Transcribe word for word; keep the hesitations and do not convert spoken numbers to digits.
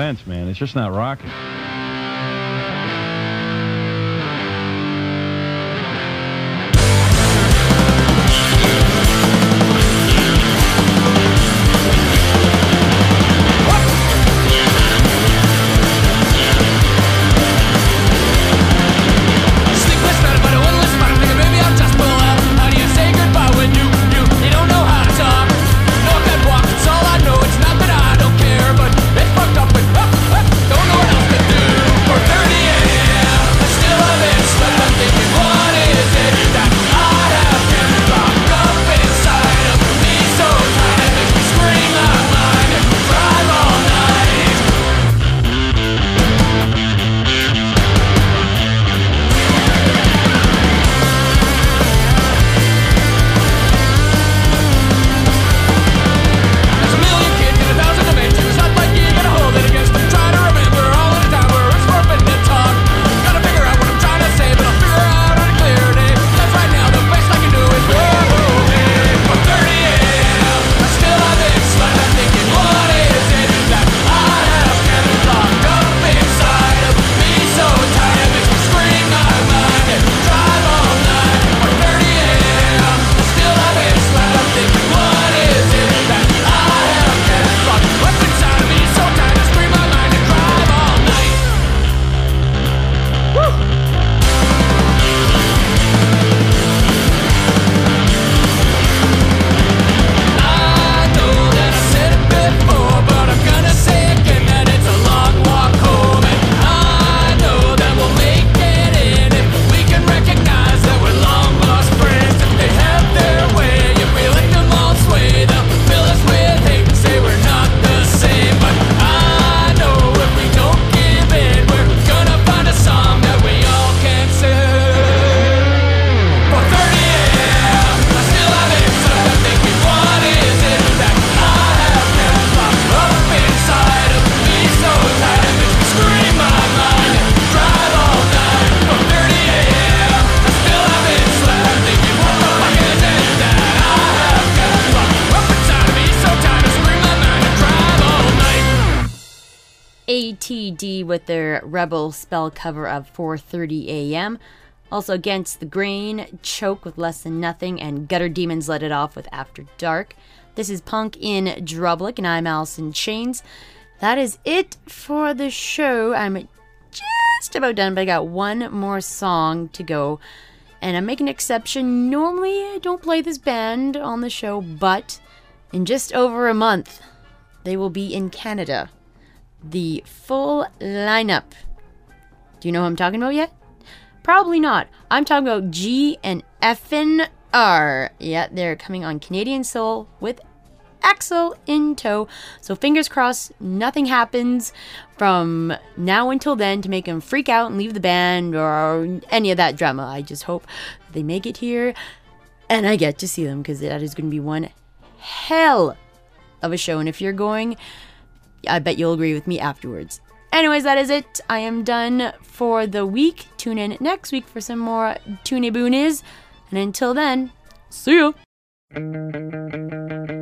sense, man. It's just not rocking. A T D with their Rebel Spell cover of four thirty a m. Also Against the Grain, Choke with Less Than Nothing, and Gutter Demons Let It Off with After Dark. This is Punk in Drublic, and I'm Allison Chains. That is it for the show. I'm just about done, but I got one more song to go. And I make an exception. Normally I don't play this band on the show, but in just over a month, they will be in Canada. The full lineup. Do you know who I'm talking about yet? Probably not. I'm talking about G and Effin' R. Yeah, they're coming on Canadian Soul with Axel in tow. So fingers crossed nothing happens from now until then to make him freak out and leave the band or any of that drama. I just hope they make it here and I get to see them, because that is going to be one hell of a show. And if you're going, I bet you'll agree with me afterwards. Anyways, that is it. I am done for the week. Tune in next week for some more Tune Boonies. And until then, see ya!